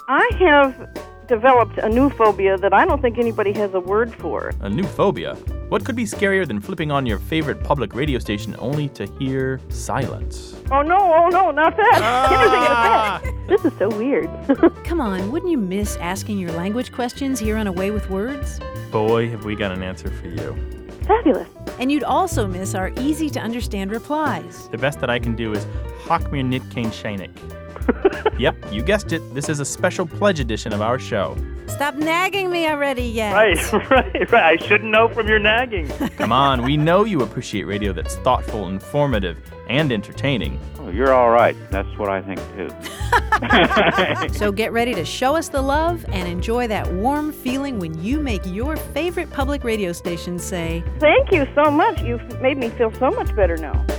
I have developed a new phobia that I don't think anybody has a word for. A new phobia? What could be scarier than flipping on your favorite public radio station only to hear silence? Oh, no, not that. Anything like that. This is so weird. Come on, wouldn't you miss asking your language questions here on A Way with Words? Boy, have we got an answer for you. Fabulous. And you'd also miss our easy-to-understand replies. The best that I can do is Hock mir nit kein Scheinig. Yep, you guessed it. This is a special pledge edition of our show. Stop nagging me already, yet. Right. I shouldn't know from your nagging. Come on, we know you appreciate radio that's thoughtful, informative, and entertaining. Oh, you're all right. That's what I think, too. So get ready to show us the love and enjoy that warm feeling when you make your favorite public radio station say, Thank you so much. You've made me feel so much better now.